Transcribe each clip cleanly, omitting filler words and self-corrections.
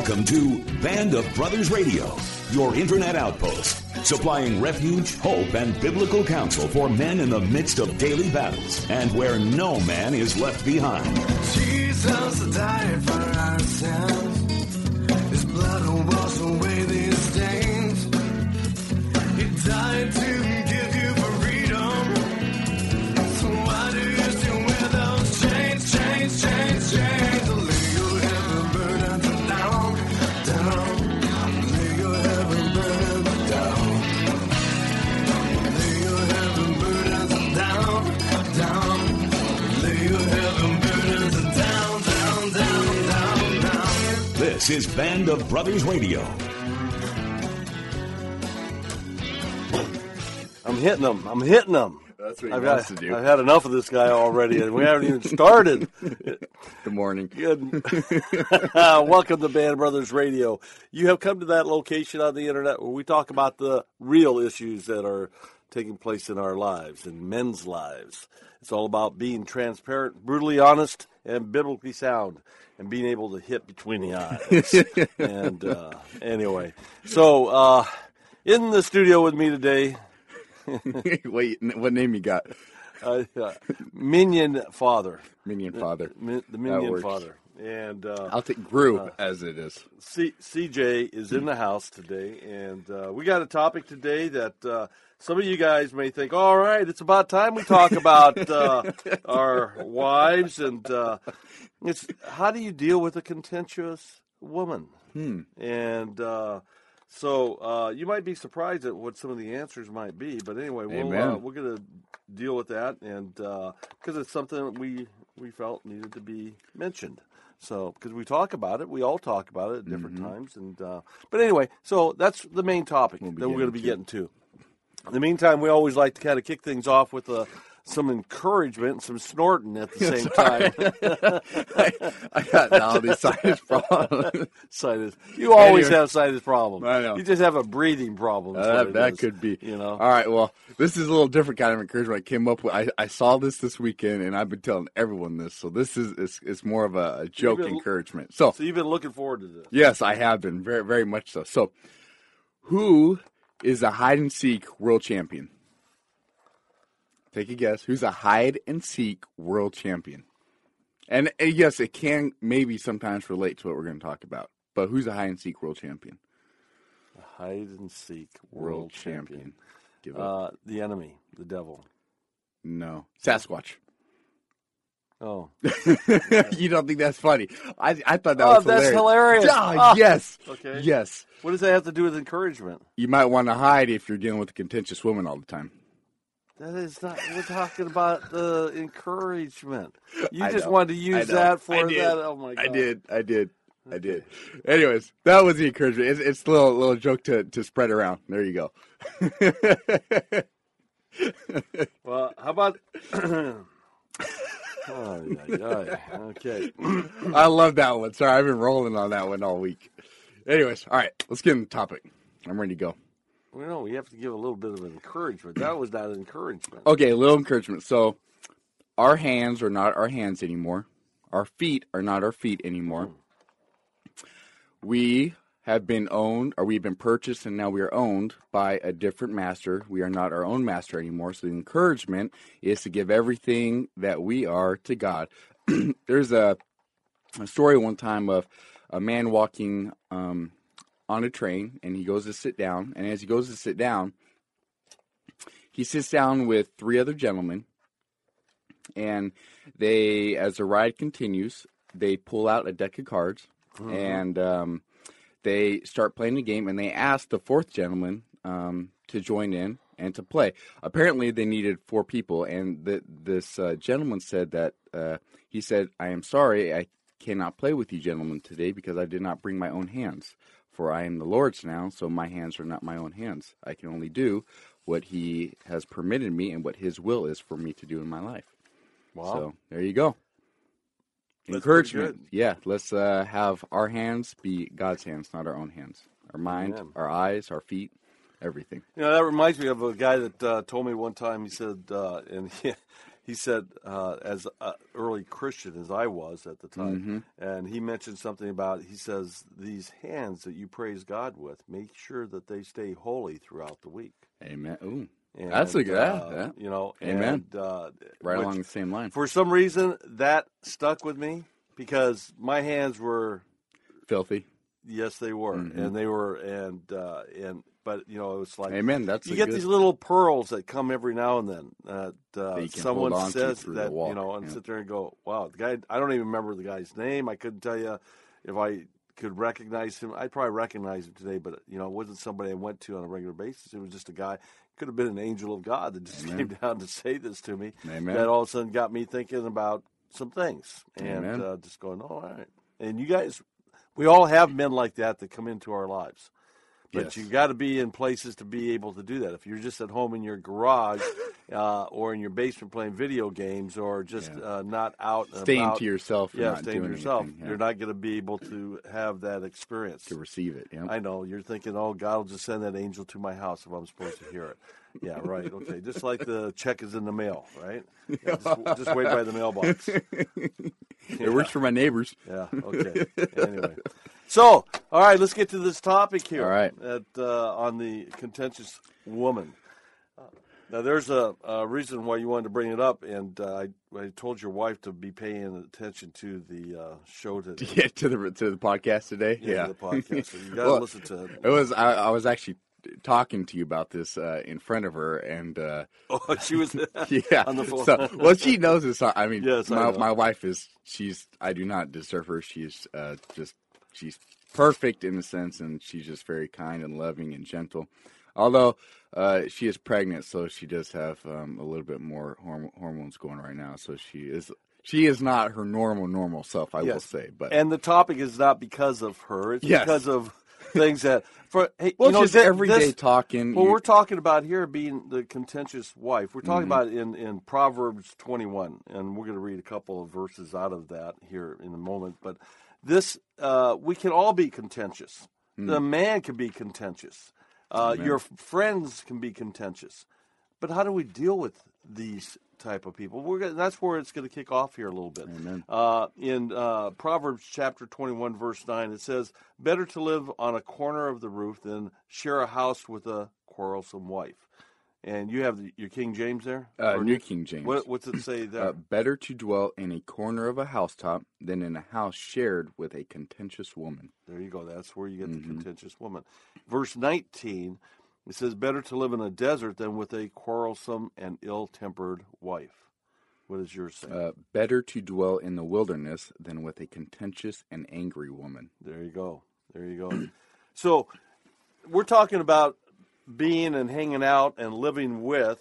Welcome to Band of Brothers Radio, your internet outpost, supplying refuge, hope, and biblical counsel for men in the midst of daily battles and where no man is left behind. Jesus died for our sins. His blood will wash away these stains. He died to give you freedom. So why do you still wear those chains, chains, chains, chains? Lay your heavy burdens down, down. Lay your heavy burdens down. Lay your heavy burdens down, down. Lay your heavy burdens down, down, down, down, down. This is Band of Brothers Radio. I'm hitting them. That's what he wants to do. I've had enough of this guy already, and we haven't even started. Good morning. Good. Welcome to Band of Brothers Radio. You have come to that location on the internet where we talk about the real issues that are taking place in our lives, in men's lives. It's all about being transparent, brutally honest, and biblically sound, and being able to hit between the eyes. And anyway, so in the studio with me today, Wait, what name you got? Minion Father. Minion Father. The Minion Father. And I'll take Gru as it is. CJ is in the house today, and we got a topic today that some of you guys may think, all right, it's about time we talk about our wives, and it's how do you deal with a contentious woman? And so you might be surprised at what some of the answers might be, but anyway, we're going to deal with that, and because it's something that we felt needed to be mentioned. So because we talk about it, we all talk about it at different times, and but anyway, so that's the main topic that we're going to be getting to. In the meantime, we always like to kind of kick things off with some encouragement and some snorting at the same time. I got now these sinus problems. You always have sinus problems. I know. You just have a breathing problem. That could be. You know. All right. Well, this is a little different kind of encouragement I came up with. I saw this weekend, and I've been telling everyone this. So this is it's more of a joke encouragement. So you've been looking forward to this. Yes, I have been very, very much so. So, who is a hide and seek world champion? Take a guess. Who's a hide-and-seek world champion? And yes, it can maybe sometimes relate to what we're going to talk about. But who's a hide-and-seek world champion? A hide-and-seek world champion. Give up. The enemy, the devil. No. Sasquatch. Oh. You don't think that's funny? I thought that was hilarious. That's hilarious. Yes. Okay. Yes. What does that have to do with encouragement? You might want to hide if you're dealing with a contentious woman all the time. That is not. We're talking about the encouragement. You I just know. wanted to use that for I did. that. Oh my God! I did. Anyways, that was the encouragement. It's a little joke to spread around. There you go. Well, how about? Okay. I love that one. Sorry, I've been rolling on that one all week. Anyways, all right, let's get into the topic. I'm ready to go. Well, no, we have to give a little bit of encouragement. That was not encouragement. Okay, a little encouragement. So, our hands are not our hands anymore. Our feet are not our feet anymore. We have been owned, or we've been purchased, and now we are owned by a different master. We are not our own master anymore. So, the encouragement is to give everything that we are to God. There's a story one time of a man walking on a train, and he goes to sit down, and as he goes to sit down, he sits down with three other gentlemen, and they, as the ride continues, they pull out a deck of cards, and they start playing the game, and they ask the fourth gentleman to join in and to play. Apparently, they needed 4 people, and this gentleman said that, he said, "I am sorry, I cannot play with you gentlemen today because I did not bring my own hands. For I am the Lord's now, so my hands are not my own hands. I can only do what He has permitted me and what His will is for me to do in my life." Wow. So, there you go. That's encouragement. Yeah, let's have our hands be God's hands, not our own hands. Our mind, our eyes, our feet, everything. You know, that reminds me of a guy that told me one time, he said, and he said, as an early Christian as I was at the time, and he mentioned something about, he says, these hands that you praise God with, make sure that they stay holy throughout the week. Amen. Ooh. And, That's a good, yeah. You know, Amen. And, Right along the same line. For some reason, that stuck with me because my hands were Filthy. Yes, they were, and they were, but you know, it was like, Amen. That's you get these little pearls that come every now and then. That you can Someone hold on to says through that, the walk, you know, and yeah. sit there and go, wow, the guy. I don't even remember the guy's name. I couldn't tell you if I could recognize him. I'd probably recognize him today, but you know, it wasn't somebody I went to on a regular basis. It was just a guy. Could have been an angel of God that just came down to say this to me. Amen. That all of a sudden got me thinking about some things and Amen. just going, oh, all right. And you guys, we all have men like that come into our lives. But Yes. you got to be in places to be able to do that. If you're just at home in your garage or in your basement playing video games or just not out and Staying about, to yourself and not staying to doing yourself, anything, you're not going to be able to have that experience. to receive it. Yeah. I know. You're thinking, oh, God will just send that angel to my house if I'm supposed to hear it. Yeah, right. Okay. Just like the check is in the mail, right? Yeah, just wait by the mailbox. It works for my neighbors. Yeah, okay. Anyway. So, all right, let's get to this topic here. All right. On the contentious woman. Now, there's a reason why you wanted to bring it up, and I told your wife to be paying attention to the show today. Yeah, to the podcast today. To the podcast. So you got to listen to it. It was. I was actually talking to you about this in front of her, and Oh, she was yeah. on the phone. So, well, she knows this. I mean, Yes, I know. my wife is. I do not deserve her. She's she's perfect in a sense, and she's just very kind and loving and gentle. Although she is pregnant, so she does have a little bit more hormones going right now. So she is not her normal self, I will say. But and the topic is not because of her; it's Yes. because of things that well, just everyday talking. Well, we're talking about here being the contentious wife. We're talking about in Proverbs 21, and we're going to read a couple of verses out of that here in a moment. But this, we can all be contentious. The man can be contentious. Your friends can be contentious. But how do we deal with these type of people? That's where it's going to kick off here a little bit. Amen. In Proverbs chapter 21, verse 9, it says, better to live on a corner of the roof than share a house with a quarrelsome wife. And you have your King James there? New King James. What's it say there? Better to dwell in a corner of a housetop than in a house shared with a contentious woman. There you go. That's where you get the contentious woman. Verse 19, it says, better to live in a desert than with a quarrelsome and ill-tempered wife. What does yours say? Better to dwell in the wilderness than with a contentious and angry woman. There you go. There you go. So we're talking about being and hanging out and living with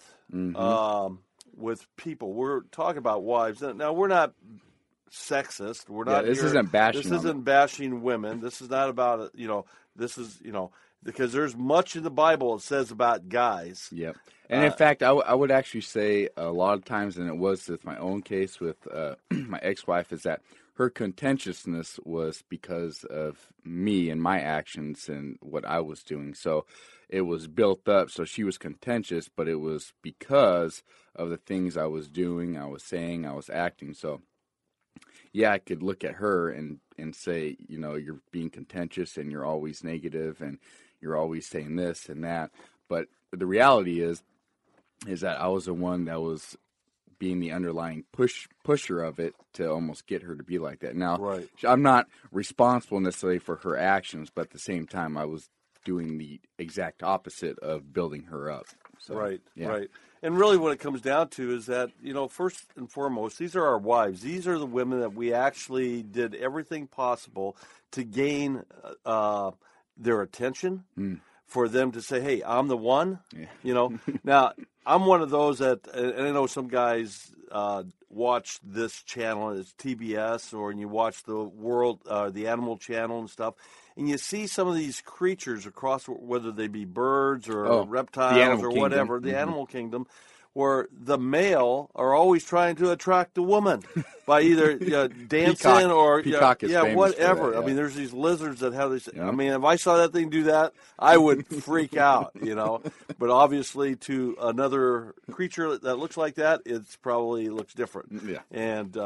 people. We're talking about wives. Now, we're not sexist. We're not. This isn't bashing. This isn't bashing women. This is not about This is because there's much in the Bible it says about guys. Yep. And in fact, I would actually say a lot of times, and it was with my own case with my ex-wife, is that her contentiousness was because of me and my actions and what I was doing. So it was built up. So she was contentious, but it was because of the things I was doing, I was saying, I was acting. So yeah, I could look at her and say, you're being contentious and you're always negative and you're always saying this and that. But the reality is that I was the one that was being the underlying pusher of it to almost get her to be like that. Now, Right. I'm not responsible necessarily for her actions, but at the same time, I was doing the exact opposite of building her up. So, Right, yeah. right. And really what it comes down to is that, first and foremost, these are our wives. These are the women that we actually did everything possible to gain their attention, for them to say, hey, I'm the one. Yeah. Now, I'm one of those that, and I know some guys watch this channel, it's TBS, or you watch the Animal Channel and stuff, and you see some of these creatures across, whether they be birds or reptiles or kingdom. whatever, the animal kingdom, where the male are always trying to attract the woman by either dancing or Peacock is famous for whatever. that, yeah. I mean, there's these lizards that have this. Yeah. I mean, if I saw that thing do that, I would freak out, But obviously, to another creature that looks like that, it's probably looks different. Yeah. And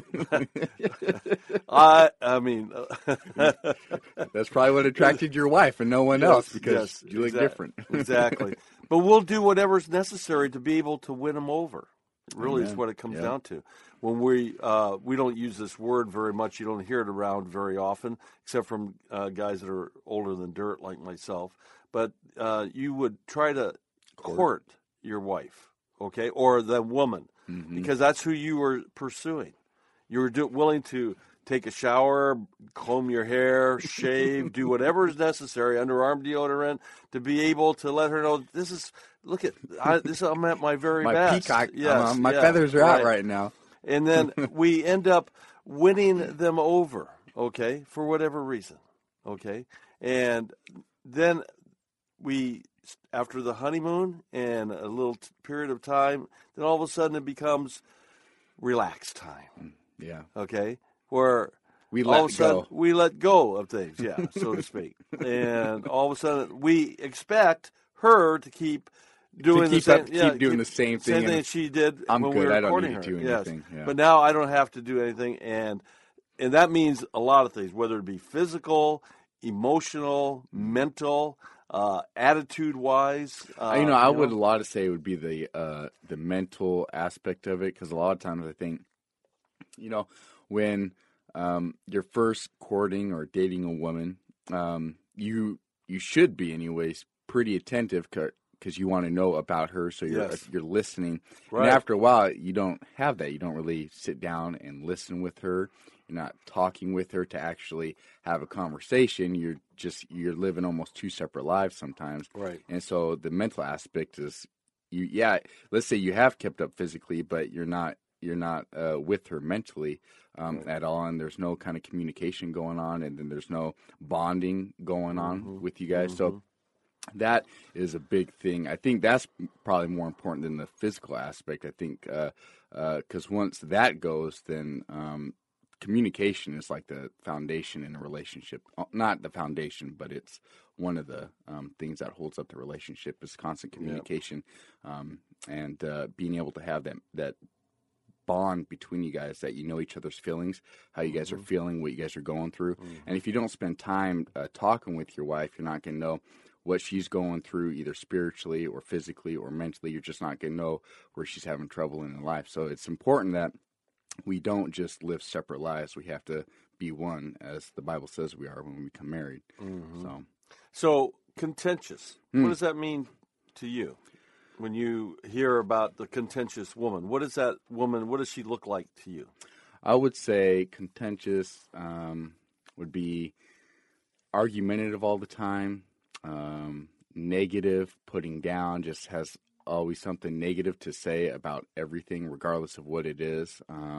I mean, That's probably what attracted your wife and no one else, because yes, you look different. Exactly. But we'll do whatever's necessary to be able to win them over. Really, is Amen. what it comes Yeah. down to. When we don't use this word very much. You don't hear it around very often, except from guys that are older than dirt, like myself. But you would try to court your wife, okay, or the woman, because that's who you were pursuing. You were willing to take a shower, comb your hair, shave, do whatever is necessary, underarm deodorant, to be able to let her know I'm at my very My best. peacock, Yes, my feathers are out right now. And then we end up winning them over, okay, for whatever reason, okay? And then after the honeymoon and a little period of time, then all of a sudden it becomes relaxed time, Yeah. okay? Where We all let of a sudden go. we let go of things, so to speak. And all of a sudden we expect her to keep doing the same, the same thing. that she did I'm when good. we were I don't courting need to her. do anything. Yeah. But now I don't have to do anything, and that means a lot of things, whether it be physical, emotional, mental, attitude-wise. I would a lot of say it would be the mental aspect of it, because a lot of times I think, when you're first courting or dating a woman, you should be anyways pretty attentive because you want to know about her, so you're listening. Right. And after a while, you don't have that. You don't really sit down and listen with her. You're not talking with her to actually have a conversation. You're living almost two separate lives sometimes. Right. And so the mental aspect is, let's say you have kept up physically, but you're not with her mentally at all, and there's no kind of communication going on, and then there's no bonding going on with you guys. So that is a big thing. I think that's probably more important than the physical aspect. I think because once that goes, then communication is like the foundation in a relationship. Not the foundation, but it's one of the things that holds up the relationship is constant communication, and being able to have that bond between you guys, that you know each other's feelings, how you guys are feeling, what you guys are going through. And if you don't spend time talking with your wife, you're not going to know what she's going through, either spiritually or physically or mentally. You're just not going to know where she's having trouble in her life. So it's important that we don't just live separate lives. We have to be one, as the Bible says we are when we become married. So contentious. What does that mean to you? When you hear about the contentious woman, what is that woman? What does she look like to you? I would say contentious would be argumentative all the time, negative, putting down, just has always something negative to say about everything, regardless of what it is.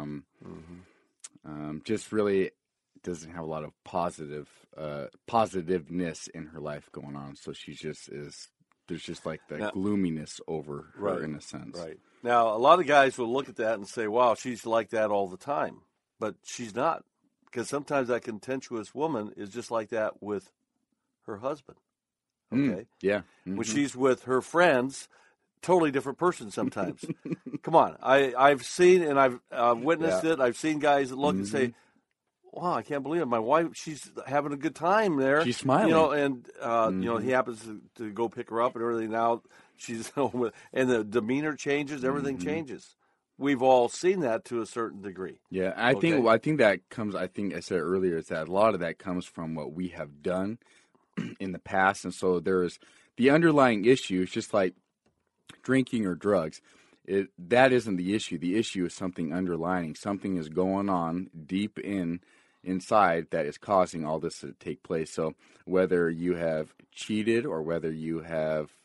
Just really doesn't have a lot of positiveness in her life going on. So she just is. There's just like the gloominess over her, in a sense. Right. Now, a lot of guys will look at that and say, wow, she's like that all the time. But she's not. Because sometimes that contentious woman is just like that with her husband. Okay? Yeah. When she's with her friends, totally different person sometimes. Come on. I've seen and I've witnessed it. I've seen guys that look and say, wow, I can't believe it. My wife, she's having a good time there. She's smiling. And he happens to go pick her up and everything. Now she's and the demeanor changes, everything changes. We've all seen that to a certain degree. Yeah, I think that comes. I think I said earlier is that a lot of that comes from what we have done in the past, and so there is the underlying issue. It's just like drinking or drugs. That isn't the issue. The issue is something underlying. Something is going on deep inside that is causing all this to take place. So whether you have cheated or whether you have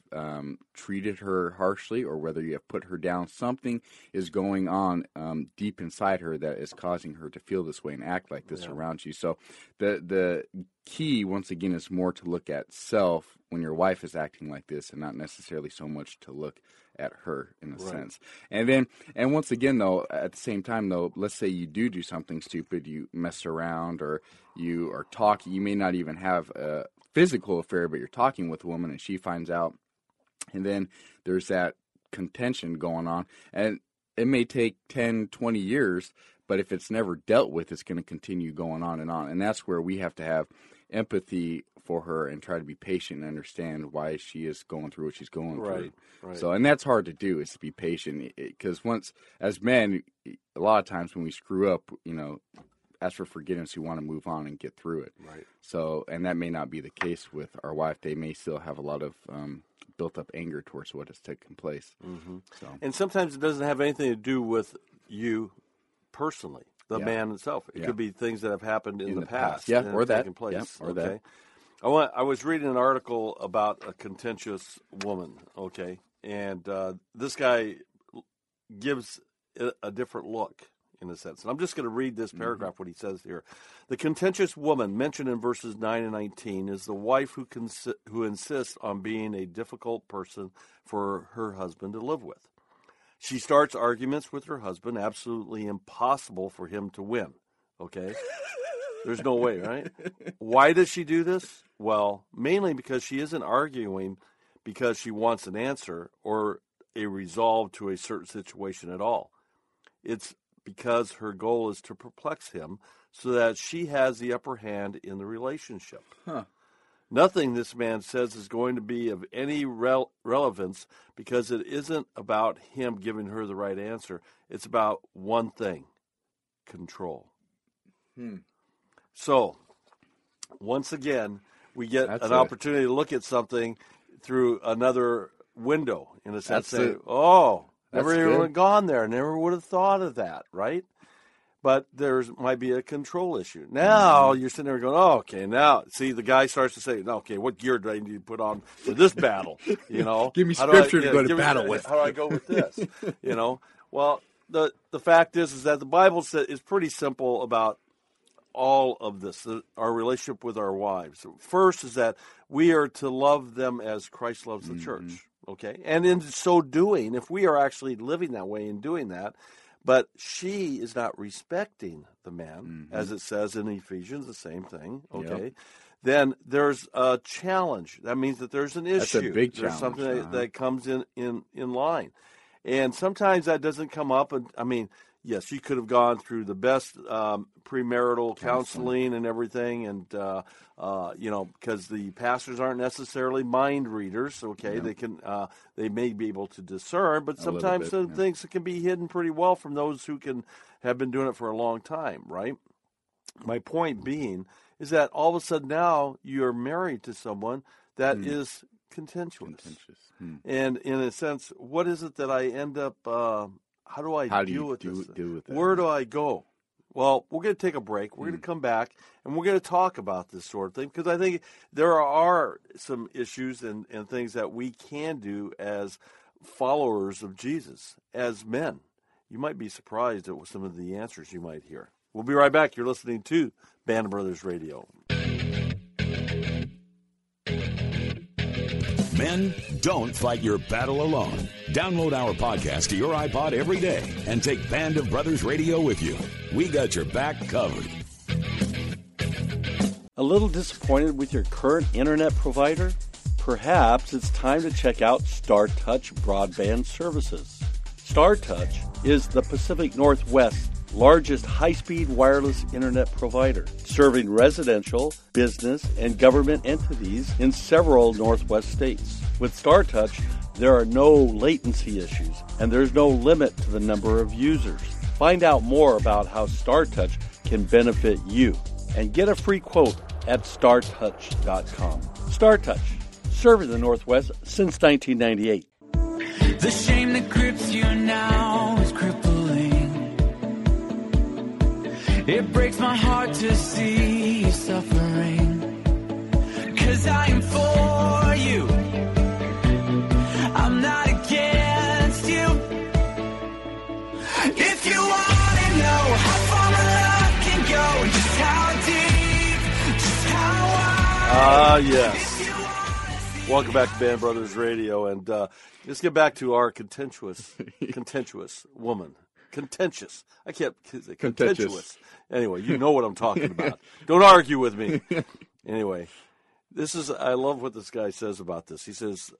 treated her harshly or whether you have put her down. Something is going on deep inside her that is causing her to feel this way and act like this around you. So the key, once again, is more to look at self when your wife is acting like this and not necessarily so much to look at her in a sense. And once again, though, at the same time, though, let's say you do something stupid, you mess around or you are talking, you may not even have a physical affair, but you're talking with a woman and she finds out, and then there's that contention going on, and it may take 10, 20 years, but if it's never dealt with, it's going to continue going on, and that's where we have to have empathy for her and try to be patient and understand why she is going through what she's going through. Right. So, and that's hard to do, is to be patient, because once, as men, a lot of times when we screw up, ask for forgiveness, we want to move on and get through it. Right. So, and that may not be the case with our wife. They may still have a lot of built up anger towards what has taken place. Mm-hmm. So. And sometimes it doesn't have anything to do with you personally, the man itself. It could be things that have happened in the past. Yeah, or that. Taken place. Yeah, or that. I was reading an article about a contentious woman, and this guy gives it a different look, in a sense. And I'm just going to read this paragraph, what he says here. The contentious woman mentioned in verses 9 and 19 is the wife who insists on being a difficult person for her husband to live with. She starts arguments with her husband, absolutely impossible for him to win, There's no way, right? Why does she do this? Well, mainly because she isn't arguing because she wants an answer or a resolve to a certain situation at all. It's because her goal is to perplex him so that she has the upper hand in the relationship. Nothing, this man says, is going to be of any relevance because it isn't about him giving her the right answer. It's about one thing: control. So, once again, we get an opportunity to look at something through another window, in a sense. Never even would have gone there. Never would have thought of that, right? But there might be a control issue. Now you're sitting there going, now, see, the guy starts to say, what gear do I need to put on for this battle? Give me scripture to go to battle with. How do I go with this? Well, the fact is that the Bible is pretty simple about all of this, our relationship with our wives. First is that we are to love them as Christ loves the church, And in so doing, if we are actually living that way and doing that, but she is not respecting the man, as it says in Ephesians, the same thing, then there's a challenge. That means that there's an issue. That's a big challenge. There's something that comes in line. And sometimes that doesn't come up. And yes, you could have gone through the best premarital counseling and everything, and because the pastors aren't necessarily mind readers. They can they may be able to discern, but sometimes some things can be hidden pretty well from those who can have been doing it for a long time. Right. My point being is that all of a sudden now you're married to someone that is contentious. And in a sense, what is it that I end up? How do I deal with this? Where do I go? Well, we're going to take a break. We're going to come back, and we're going to talk about this sort of thing, because I think there are some issues and things that we can do as followers of Jesus, as men. You might be surprised at some of the answers you might hear. We'll be right back. You're listening to Band of Brothers Radio. Men, don't fight your battle alone. Download our podcast to your iPod every day and take Band of Brothers Radio with you. We got your back covered. A little disappointed with your current internet provider? Perhaps it's time to check out StarTouch Broadband Services. StarTouch is the Pacific Northwest's largest high-speed wireless internet provider, serving residential, business, and government entities in several Northwest states. With StarTouch, there are no latency issues, and there's no limit to the number of users. Find out more about how StarTouch can benefit you, and get a free quote at StarTouch.com. StarTouch, serving the Northwest since 1998. The shame that grips you now is crippling. It breaks my heart to see you suffering. 'Cause I am for you. Yes. Welcome back to Band Brothers Radio, and let's get back to our contentious woman. Contentious. I can't say contentious. Anyway, you know what I'm talking about. Don't argue with me. Anyway, I love what this guy says about this. He says,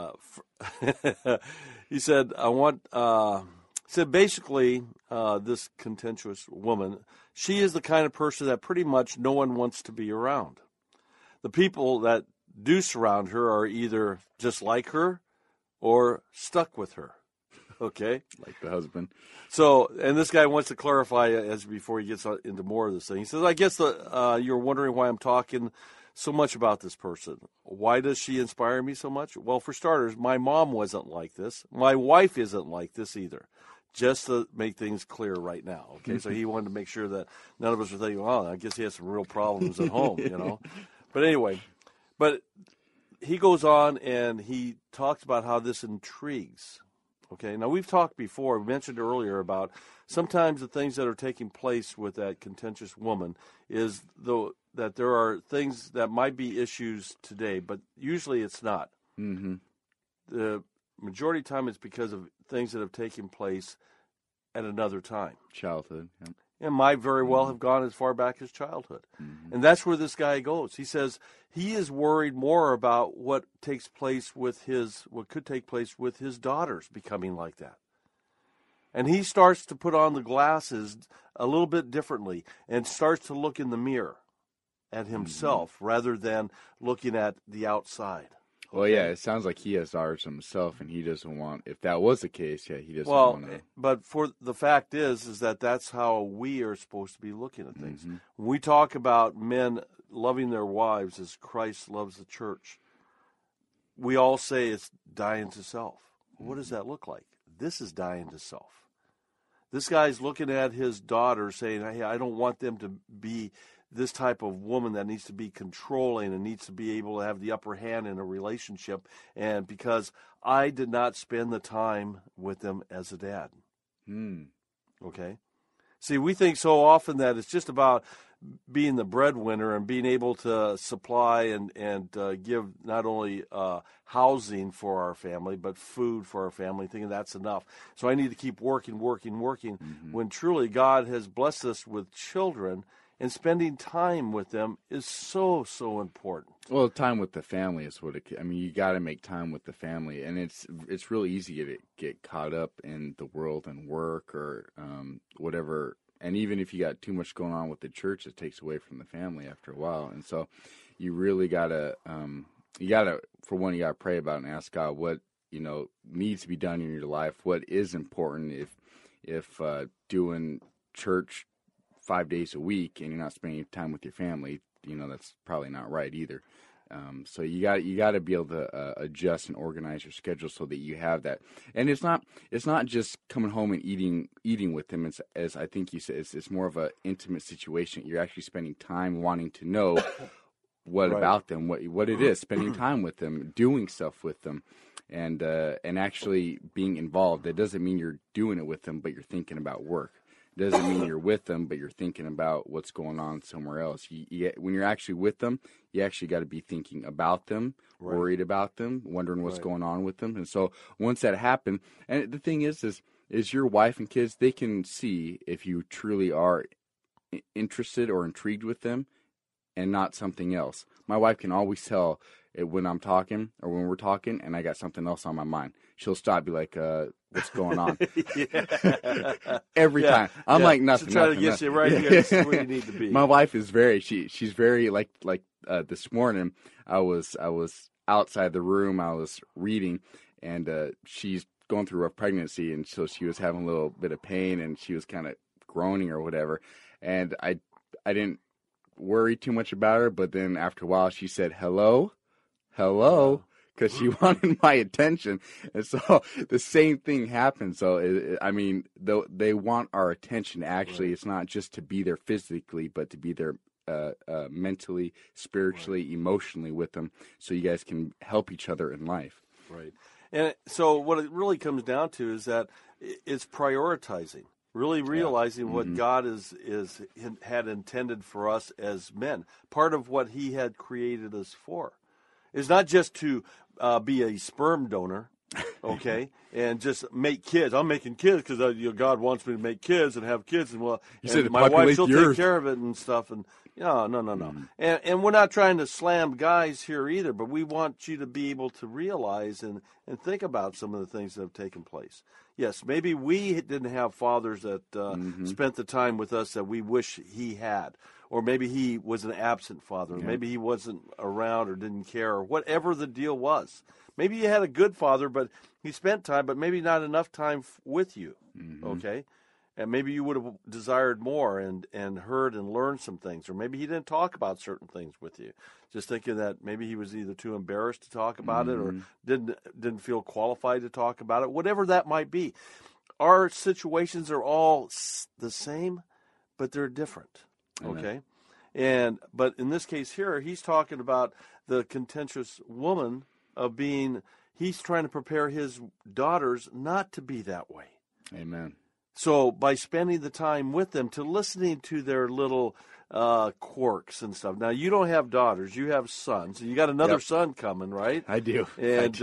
basically, this contentious woman, she is the kind of person that pretty much no one wants to be around. The people that do surround her are either just like her or stuck with her. Okay? Like the husband. So, and this guy wants to clarify before he gets into more of this thing. He says, I guess you're wondering why I'm talking so much about this person. Why does she inspire me so much? Well, for starters, my mom wasn't like this. My wife isn't like this either. Just to make things clear right now. Okay? So he wanted to make sure that none of us were thinking, oh, I guess he has some real problems at home, you know? But anyway, he goes on and he talks about how this intrigues. Okay, now we've talked before, we mentioned earlier about sometimes the things that are taking place with that contentious woman is that there are things that might be issues today, but usually it's not. Mm-hmm. The majority of the time it's because of things that have taken place at another time. Childhood, yeah. And might very well have gone as far back as childhood. Mm-hmm. And that's where this guy goes. He says he is worried more about what could take place with his daughters becoming like that. And he starts to put on the glasses a little bit differently and starts to look in the mirror at himself rather than looking at the outside. Well, yeah, it sounds like he has daughters himself, and he doesn't want. If that was the case, yeah, he doesn't want to. But for the fact is that that's how we are supposed to be looking at things. Mm-hmm. When we talk about men loving their wives as Christ loves the church, we all say it's dying to self. What does that look like? This is dying to self. This guy's looking at his daughter saying, hey, I don't want them to be this type of woman that needs to be controlling and needs to be able to have the upper hand in a relationship, and because I did not spend the time with them as a dad. Okay? See, we think so often that it's just about being the breadwinner and being able to supply and give not only housing for our family, but food for our family, thinking that's enough. So I need to keep working, when truly God has blessed us with children. And spending time with them is so, so important. Well, time with the family is you got to make time with the family. And it's really easy to get caught up in the world and work or whatever. And even if you got too much going on with the church, it takes away from the family after a while. And so you really got to, you got to pray about and ask God what, needs to be done in your life, what is important if doing church 5 days a week and you're not spending time with your family, that's probably not right either. So you got to be able to adjust and organize your schedule so that you have that. And it's not just coming home and eating with them. It's, as I think you said, it's more of an intimate situation. You're actually spending time wanting to know what about them, what it is, spending time with them, doing stuff with them, and actually being involved. That doesn't mean you're doing it with them, but you're thinking about work. Doesn't mean you're with them, but you're thinking about what's going on somewhere else. When you're actually with them, you actually got to be thinking about them, worried about them, wondering what's going on with them. And so once that happens, and the thing is your wife and kids, they can see if you truly are interested or intrigued with them and not something else. My wife can always tell when I'm talking or when we're talking and I got something else on my mind. She'll stop, be like, what's going on? Every time. I'm like, nothing. She'll try to get you right here. This is where you need to be. My wife is she's very like this morning I was outside the room, I was reading, and she's going through a pregnancy, and so she was having a little bit of pain and she was kind of groaning or whatever. And I didn't worry too much about her, but then after a while she said, hello, because she wanted my attention. And so the same thing happened. So, they want our attention. Actually, it's not just to be there physically, but to be there mentally, spiritually, emotionally with them, so you guys can help each other in life. Right. And so what it really comes down to is that it's prioritizing. really realizing what God had intended for us as men. Part of what He had created us for is not just to be a sperm donor, okay, and just make kids. I'm making kids because God wants me to make kids and have kids, and my wife, she'll take care of it and stuff. And no. And we're not trying to slam guys here either, but we want you to be able to realize and think about some of the things that have taken place. Yes, maybe we didn't have fathers that spent the time with us that we wish he had. Or maybe he was an absent father. Or maybe he wasn't around or didn't care or whatever the deal was. Maybe you had a good father, but he spent time, but maybe not enough time with you, okay? And maybe you would have desired more and heard and learned some things. Or maybe he didn't talk about certain things with you. Just thinking that maybe he was either too embarrassed to talk about it or didn't feel qualified to talk about it, whatever that might be. Our situations are all the same, but they're different, okay? But in this case here, he's talking about the contentious woman of he's trying to prepare his daughters not to be that way. Amen. So by spending the time with them, to listening to their little quirks and stuff. Now, you don't have daughters. You have sons. You got another son coming, right? I do. And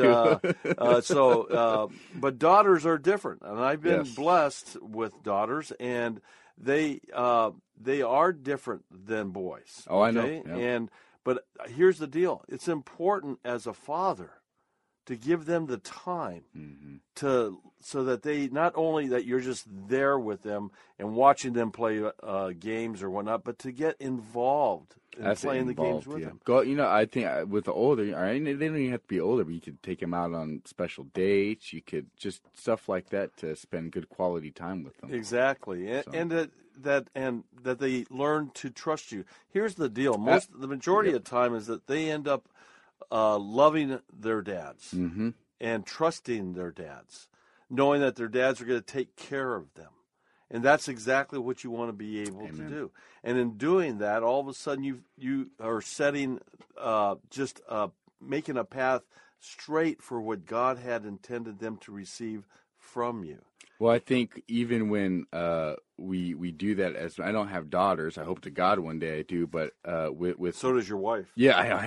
but daughters are different. And I've been blessed with daughters, and they are different than boys. Oh, okay? I know. But here's the deal. It's important as a father to give them the time so that they, not only that you're just there with them and watching them play games or whatnot, but to get involved in playing the games with them. I think with the older, they don't even have to be older, but you could take them out on special dates. You could just stuff like that to spend good quality time with them. Exactly, and that they learn to trust you. Here's the deal: the majority of the time is that they end up loving their dads and trusting their dads, knowing that their dads are going to take care of them. And that's exactly what you want to be able to do. And in doing that, all of a sudden you are setting, making a path straight for what God had intended them to receive from you. Well, I think even when we do that, as I don't have daughters, I hope to God one day I do, but with so does your wife. Yeah, I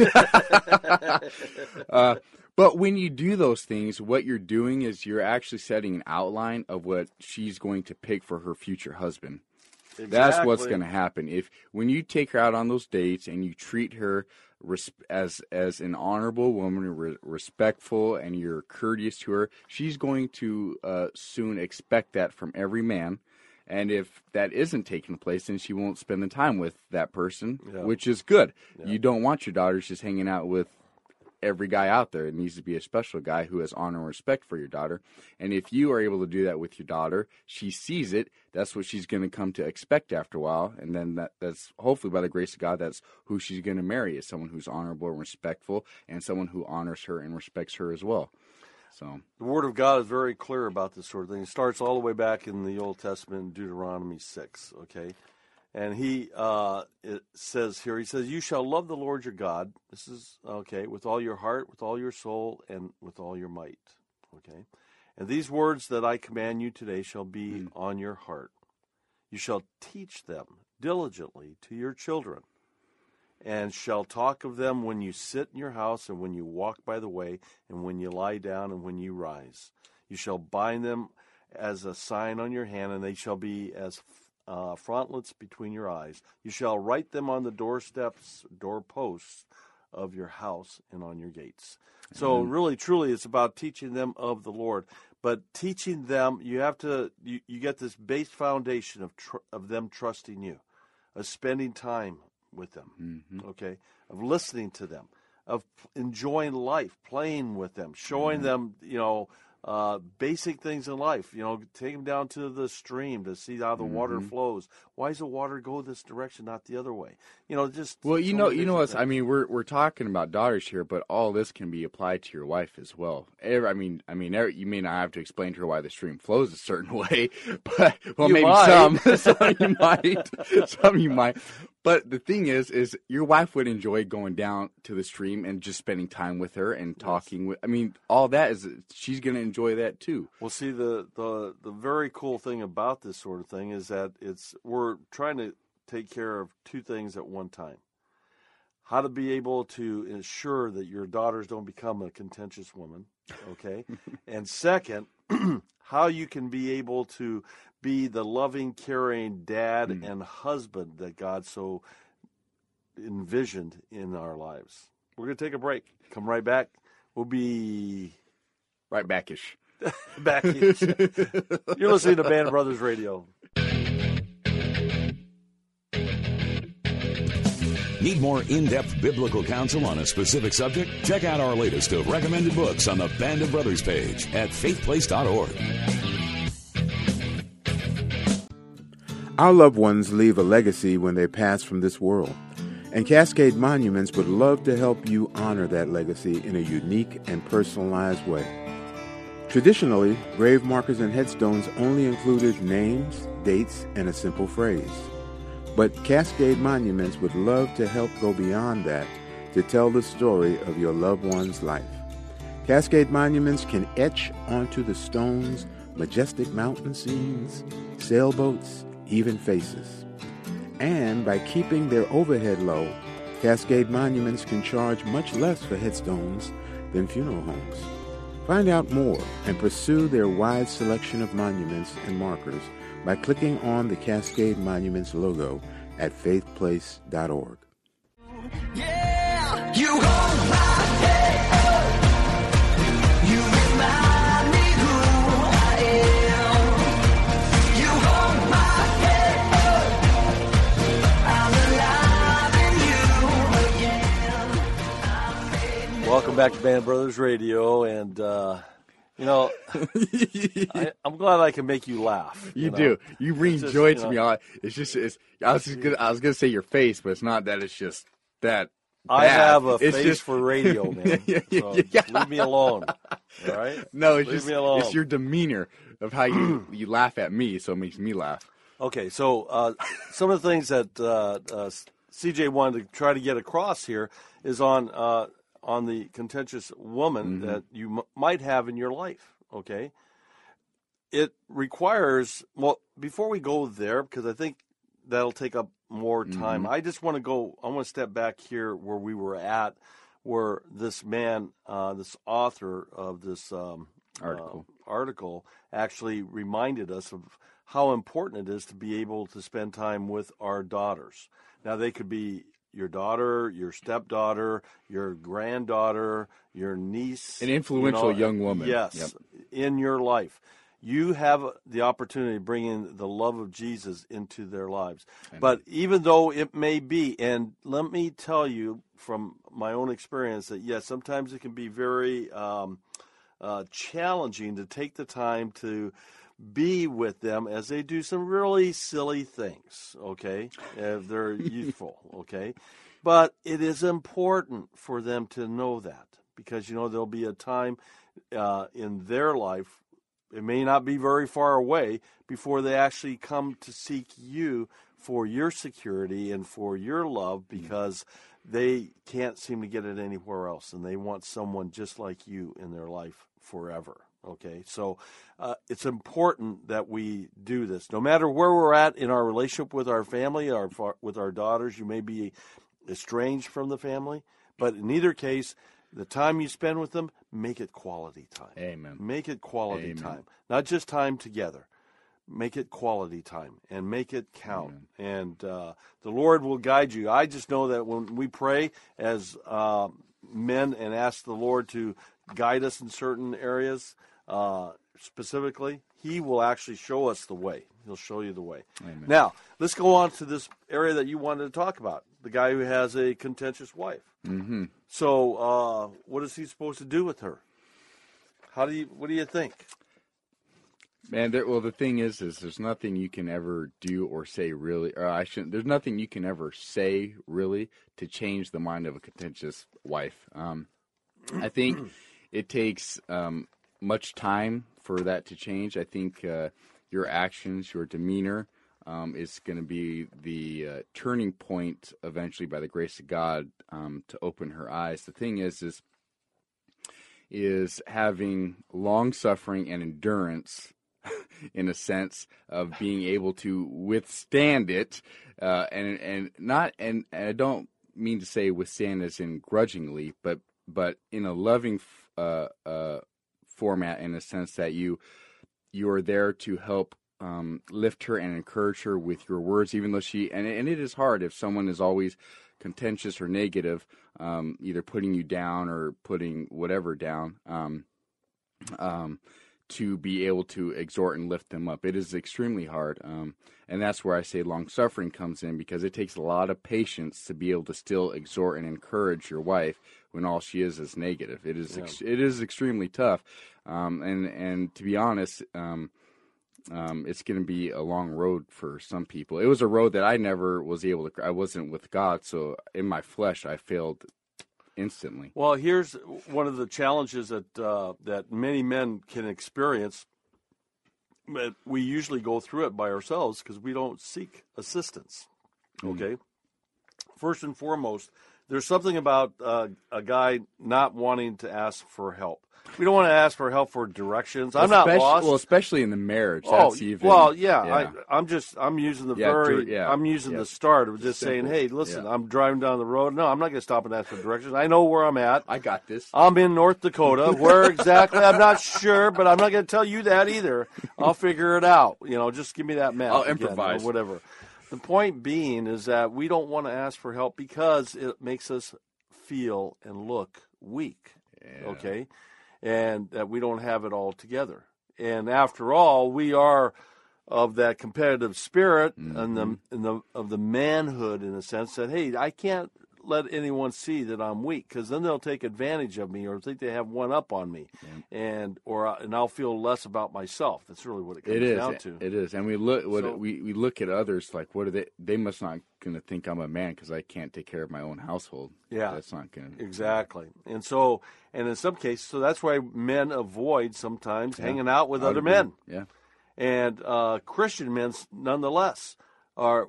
know. But when you do those things, what you're doing is you're actually setting an outline of what she's going to pick for her future husband. Exactly. That's what's going to happen. When you take her out on those dates and you treat her as an honorable woman, respectful, and you're courteous to her, she's going to soon expect that from every man. And if that isn't taking place, then she won't spend the time with that person, which is good. Yeah. You don't want your daughters just hanging out with every guy out there. It needs to be a special guy who has honor and respect for your daughter. And if you are able to do that with your daughter, she sees it. That's what she's going to come to expect after a while. And then that's hopefully by the grace of God, that's who she's going to marry, is someone who's honorable and respectful and someone who honors her and respects her as well. So the Word of God is very clear about this sort of thing. It starts all the way back in the Old Testament in Deuteronomy 6, okay? And it says here, he says, you shall love the Lord your God. This is, okay, with all your heart, with all your soul, and with all your might, okay? And these words that I command you today shall be on your heart. You shall teach them diligently to your children, and shall talk of them when you sit in your house, and when you walk by the way, and when you lie down, and when you rise. You shall bind them as a sign on your hand, and they shall be as frontlets between your eyes. You shall write them on the doorposts of your house and on your gates. So really, truly, it's about teaching them of the Lord. But teaching them, you have to, you get this base foundation of them trusting you, of spending time with them, okay, of listening to them, of enjoying life, playing with them, showing them, basic things in life. Take them down to the stream to see how the water flows. Why does the water go this direction, not the other way? Just we're talking about daughters here, but all this can be applied to your wife as well. You may not have to explain to her why the stream flows a certain way, but some you might. But the thing is your wife would enjoy going down to the stream and just spending time with her and talking with. I mean, all that is she's going to enjoy that too. Well, see, the very cool thing about this sort of thing is that we're trying to take care of two things at one time. How to be able to ensure that your daughters don't become a contentious woman, okay? And second, how you can be able to be the loving, caring dad and husband that God so envisioned in our lives. We're going to take a break. Come right back. We'll be right backish. Backish. You're listening to Band of Brothers Radio. Need more in-depth biblical counsel on a specific subject? Check out our latest of recommended books on the Band of Brothers page at faithplace.org. Our loved ones leave a legacy when they pass from this world, and Cascade Monuments would love to help you honor that legacy in a unique and personalized way. Traditionally, grave markers and headstones only included names, dates, and a simple phrase. But Cascade Monuments would love to help go beyond that to tell the story of your loved one's life. Cascade Monuments can etch onto the stones majestic mountain scenes, sailboats, even faces. And by keeping their overhead low, Cascade Monuments can charge much less for headstones than funeral homes. Find out more and pursue their wide selection of monuments and markers by clicking on the Cascade Monuments logo at faithplace.org. Yeah, you hold my head up. You remind me who I am. You hold my head up. I'm alive in you again. Welcome back to Band of Brothers Radio, and you know, I'm glad I can make you laugh. You know? do. You bring It's just, joy you to know, me. I was gonna say your face, but it's not that. It's just that. I bad. have a It's face just- for radio, man. So leave me alone. All right? No, it's Leave just me alone. it's your demeanor of how you laugh at me, so it makes me laugh. Okay, so some of the things that CJ wanted to try to get across here is on the contentious woman that you might have in your life, okay? It requires, well, before we go there, because I think that'll take up more time, I just want to step back here where we were at, where this man, this author of this article actually reminded us of how important it is to be able to spend time with our daughters. Now, they could be your daughter, your stepdaughter, your granddaughter, your niece. An influential young woman. Yes, Yep. in your life. You have the opportunity to bring in the love of Jesus into their lives. But even though it may be, and let me tell you from my own experience that, yes, sometimes it can be very challenging to take the time to be with them as they do some really silly things, okay, if they're youthful, okay? But it is important for them to know that because, you know, there'll be a time in their life, it may not be very far away, before they actually come to seek you for your security and for your love because they can't seem to get it anywhere else, and they want someone just like you in their life forever. Okay, so it's important that we do this. No matter where we're at in our relationship with our family, with our daughters, you may be estranged from the family, but in either case, the time you spend with them, make it quality time. Amen. Make it quality time, not just time together. Make it quality time and make it count. And the Lord will guide you. I just know that when we pray as men and ask the Lord to guide us in certain areas, specifically, He will actually show us the way. He'll show you the way. Amen. Now, let's go on to this area that you wanted to talk about, the guy who has a contentious wife. Mm-hmm. So what is he supposed to do with her? What do you think? Man, the thing is there's nothing you can ever do or say really, there's nothing you can ever say really to change the mind of a contentious wife. I think it takes much time for that to change. I think your actions, your demeanor, is going to be the turning point eventually, by the grace of God, to open her eyes. The thing is having long suffering and endurance, in a sense of being able to withstand it, and I don't mean to say withstand as in grudgingly, but in a loving format, in a sense that you are there to help lift her and encourage her with your words, even though and it is hard if someone is always contentious or negative, either putting you down or putting whatever down, to be able to exhort and lift them up. It is extremely hard, and that's where I say long-suffering comes in, because it takes a lot of patience to be able to still exhort and encourage your wife when all she is negative. It is it is extremely tough, and to be honest, it's going to be a long road for some people. It was a road that I never was able to. I wasn't with God, so in my flesh, I failed instantly. Well, here's one of the challenges that many men can experience. But we usually go through it by ourselves because we don't seek assistance. Okay? First and foremost, there's something about a guy not wanting to ask for help. We don't want to ask for help for directions. I'm not lost. Well, especially in the marriage. Oh, that's even, well, yeah. I'm using the I'm using the start of just simple. saying, hey, listen, I'm driving down the road. No, I'm not going to stop and ask for directions. I know where I'm at. I got this. I'm in North Dakota. Where exactly? I'm not sure, but I'm not going to tell you that either. I'll figure it out. Just give me that map. I'll improvise. Or whatever. The point being is that we don't want to ask for help because it makes us feel and look weak. Yeah. Okay? And that we don't have it all together. And after all, we are of that competitive spirit and of the manhood, in a sense that, hey, I can't let anyone see that I'm weak, because then they'll take advantage of me or think they have one up on me, and I'll feel less about myself. That's really what it comes down to. It is, and we look we look at others like, what are they must not going to think I'm a man because I can't take care of my own household. Yeah, that's not going to exactly. And so, and in some cases, so that's why men avoid sometimes hanging out with other men. Yeah, and Christian men, nonetheless, are.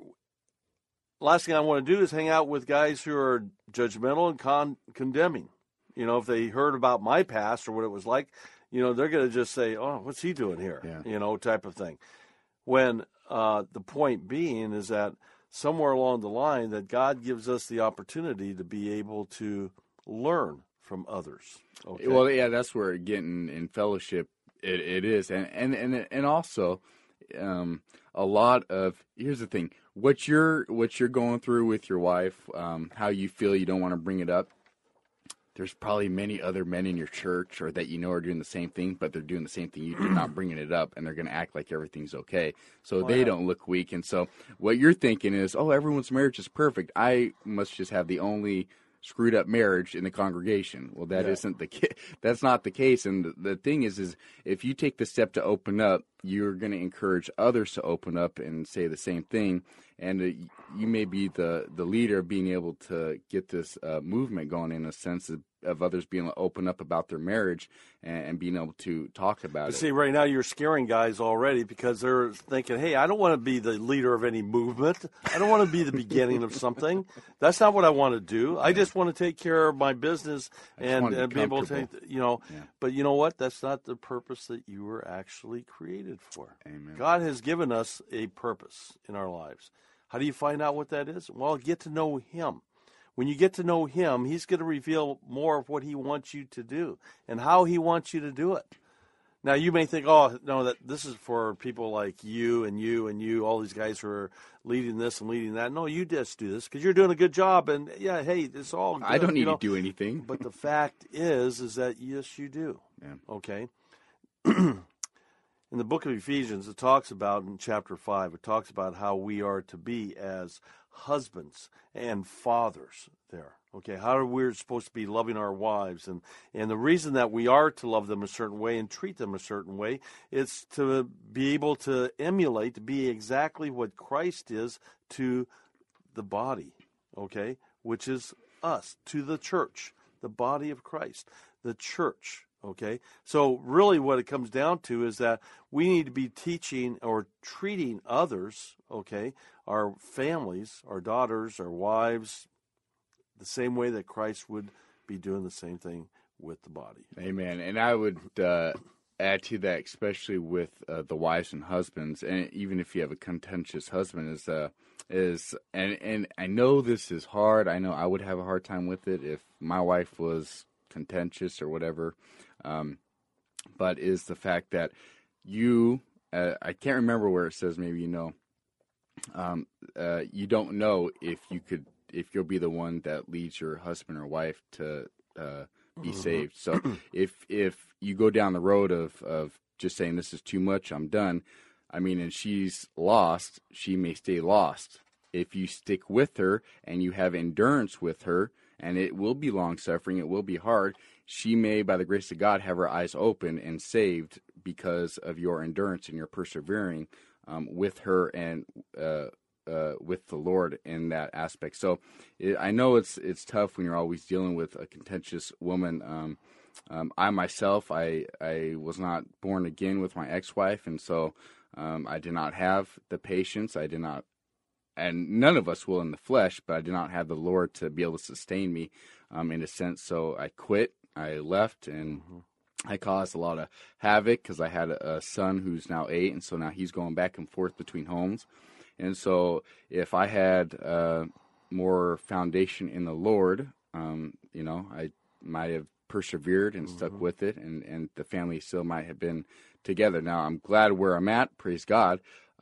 Last thing I want to do is hang out with guys who are judgmental and condemning. If they heard about my past or what it was like, they're going to just say, oh, what's he doing here? Yeah. Type of thing. When the point being is that somewhere along the line that God gives us the opportunity to be able to learn from others. Okay? Well, yeah, that's where getting in fellowship it is. And also a lot of, here's the thing, what you're going through with your wife, how you feel you don't want to bring it up. There's probably many other men in your church or that are doing the same thing, but they're doing the same thing you do, not bringing it up, and they're going to act like everything's okay. So they don't look weak. And so what you're thinking is, oh, everyone's marriage is perfect. I must just have the only screwed up marriage in the congregation. Well, that isn't the that's not the case. And the thing is if you take the step to open up, you're going to encourage others to open up and say the same thing. And you may be the leader of being able to get this movement going, in a sense of others being able to open up about their marriage and being able to talk about it. See, right now you're scaring guys already because they're thinking, hey, I don't want to be the leader of any movement. I don't want to be the beginning of something. That's not what I want to do. I just want to take care of my business and be able to, But you know what? That's not the purpose that you were actually created for. Amen. God has given us a purpose in our lives. How do you find out what that is? Well, get to know Him. When you get to know Him, He's going to reveal more of what He wants you to do and how He wants you to do it. Now, you may think, oh, no, that this is for people like you and you and you, all these guys who are leading this and leading that. No, you just do this because you're doing a good job. And, yeah, hey, it's all good. I don't need to do anything. But the fact is that, yes, you do. Yeah. Okay? In the book of Ephesians, it talks about, in chapter 5, it talks about how we are to be as husbands and fathers there. Okay, how we're supposed to be loving our wives. And the reason that we are to love them a certain way and treat them a certain way is to be able to emulate, to be exactly what Christ is to the body, okay, which is us, to the church, the body of Christ, the church, Okay? So really what it comes down to is that we need to be teaching or treating others, okay, our families, our daughters, our wives, the same way that Christ would be doing the same thing with the body. Amen. And I would add to that, especially with the wives and husbands, and even if you have a contentious husband, and I know this is hard. I know I would have a hard time with it if my wife was contentious or whatever. But is the fact that you, I can't remember where it says, maybe you know, you don't know if you'll be the one that leads your husband or wife to be saved. So if you go down the road of just saying this is too much, I'm done, I mean, and she's lost, she may stay lost. If you stick with her and you have endurance with her, and it will be long-suffering, it will be hard, she may, by the grace of God, have her eyes open and saved because of your endurance and your persevering with her and with the Lord in that aspect. So I know it's tough when you're always dealing with a contentious woman. I myself, I was not born again with my ex-wife, and so I did not have the patience. I did not, and none of us will in the flesh, but I did not have the Lord to be able to sustain me in a sense. So I quit. I left, and I caused a lot of havoc because I had a son who's now 8, and so now he's going back and forth between homes. And so if I had more foundation in the Lord, I might have persevered and stuck with it, and the family still might have been together. Now, I'm glad where I'm at, praise God.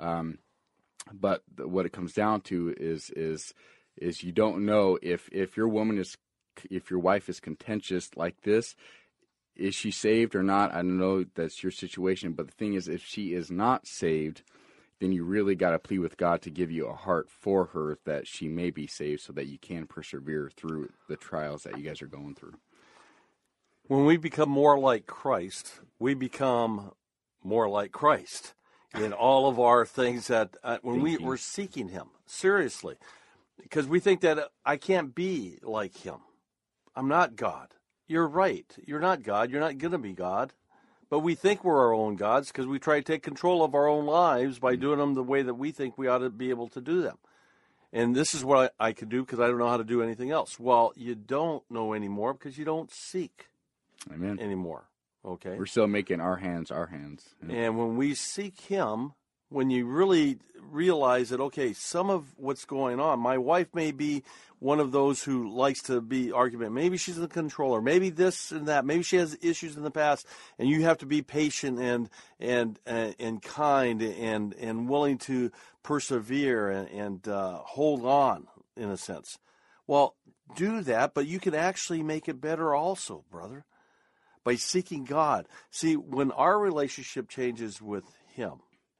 But what it comes down to is you don't know if your wife is contentious like this, is she saved or not? I don't know, that's your situation. But the thing is, if she is not saved, then you really got to plead with God to give you a heart for her that she may be saved so that you can persevere through the trials that you guys are going through. When we become more like Christ, we become more like Christ in all of our things that when we're seeking him, seriously, because we think that I can't be like him. I'm not God. You're right. You're not God. You're not going to be God. But we think we're our own gods because we try to take control of our own lives by doing them the way that we think we ought to be able to do them. And this is what I could do because I don't know how to do anything else. Well, you don't know anymore because you don't seek anymore. Okay? We're still making our hands our hands. Yeah. And when we seek him, when you really realize that, okay, some of what's going on, my wife may be one of those who likes to be argument. Maybe she's the controller. Maybe this and that. Maybe she has issues in the past, and you have to be patient and kind and willing to persevere and hold on in a sense. Well, do that, but you can actually make it better also, brother, by seeking God. See, when our relationship changes with him,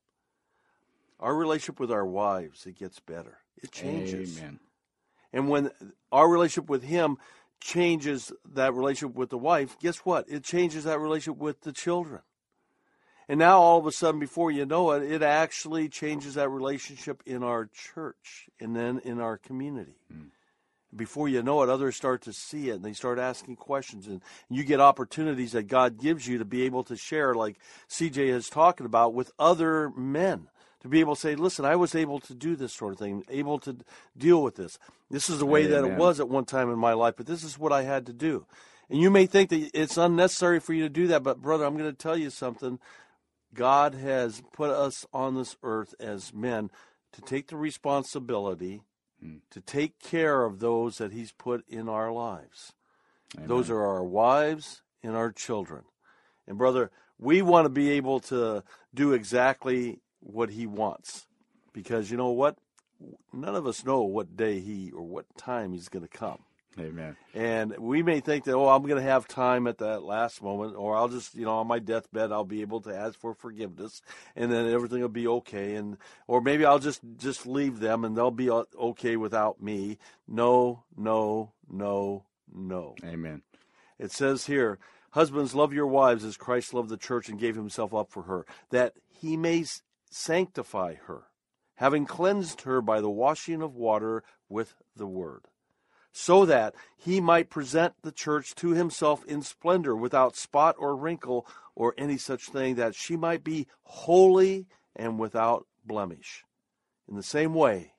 our relationship with our wives, it gets better. It changes. Amen. And when our relationship with him changes that relationship with the wife, guess what? It changes that relationship with the children. And now all of a sudden, before you know it, it actually changes that relationship in our church and then in our community. Before you know it, others start to see it, and they start asking questions, and you get opportunities that God gives you to be able to share, like CJ is talking about, with other men. To be able to say, listen, I was able to do this sort of thing, able to deal with this. This is the way that it was at one time in my life, but this is what I had to do. And you may think that it's unnecessary for you to do that, but brother, I'm going to tell you something. God has put us on this earth as men to take the responsibility to take care of those that he's put in our lives. Amen. Those are our wives and our children. And brother, we want to be able to do exactly what he wants, because you know what? None of us know what day or what time he's going to come. Amen. And we may think that, I'm going to have time at that last moment, or I'll just, on my deathbed, I'll be able to ask for forgiveness, and then everything will be okay. Or maybe I'll just leave them, and they'll be okay without me. No, no, no, no. Amen. It says here, husbands, love your wives as Christ loved the church and gave himself up for her, that he may sanctify her, having cleansed her by the washing of water with the word, so that he might present the church to himself in splendor, without spot or wrinkle or any such thing, that she might be holy and without blemish. In the same way,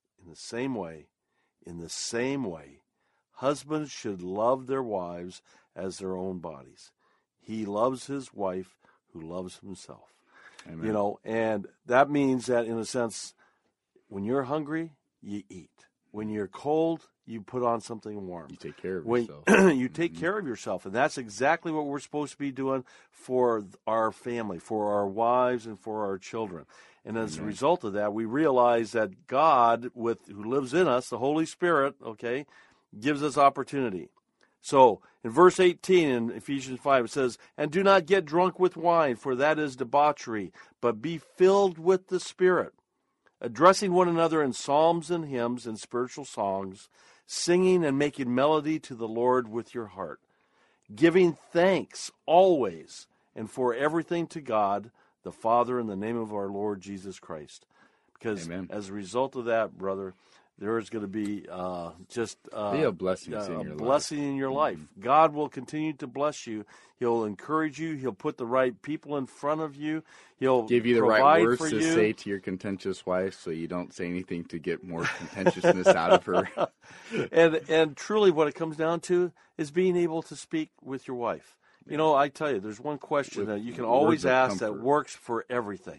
husbands should love their wives as their own bodies. He loves his wife who loves himself. Amen. You know, and that means that, in a sense, when you're hungry, you eat. When you're cold, you put on something warm. You take care of When yourself. you take care of yourself, and that's exactly what we're supposed to be doing for our family, for our wives, and for our children. And as a result of that, we realize that God, who lives in us, the Holy Spirit, okay, gives us opportunity. So, in verse 18 in Ephesians 5, it says, "And do not get drunk with wine, for that is debauchery, but be filled with the Spirit, addressing one another in psalms and hymns and spiritual songs, singing and making melody to the Lord with your heart, giving thanks always and for everything to God, the Father, in the name of our Lord Jesus Christ." Because as a result of that, brother, there is going to be be a blessing in your life. God will continue to bless you. He'll encourage you. He'll put the right people in front of you. He'll give you the provide right words for to you. say to your contentious wife, so you don't say anything to get more contentiousness out of her. And truly, what it comes down to is being able to speak with your wife. You know, I tell you, there's one question that you can always ask that works for everything.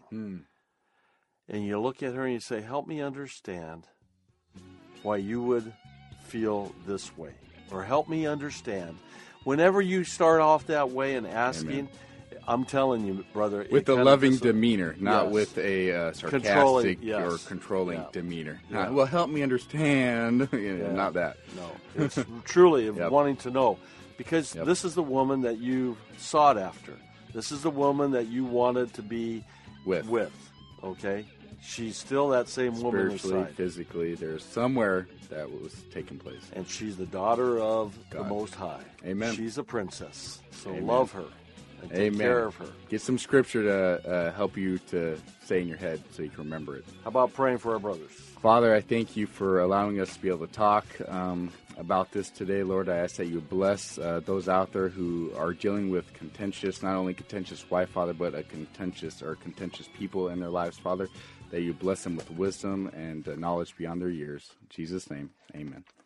And you look at her and you say, "Help me understand why you would feel this way," or "Help me understand." Whenever you start off that way and asking, I'm telling you, brother, with a loving demeanor, not with a sarcastic or controlling demeanor. Not, well, help me understand. Not that. No, it's truly wanting to know, because this is the woman that you sought after. This is the woman that you wanted to be with. Okay. She's still that same woman spiritually, inside. physically. There's somewhere that was taking place. And she's the daughter of the Most High. Amen. She's a princess. So love her and take care of her. Get some scripture to help you to say in your head so you can remember it. How about praying for our brothers? Father, I thank you for allowing us to be able to talk about this today. Lord, I ask that you bless those out there who are dealing with not only contentious wife, Father, but contentious people in their lives, Father, that you bless them with wisdom and knowledge beyond their years. In Jesus' name, amen.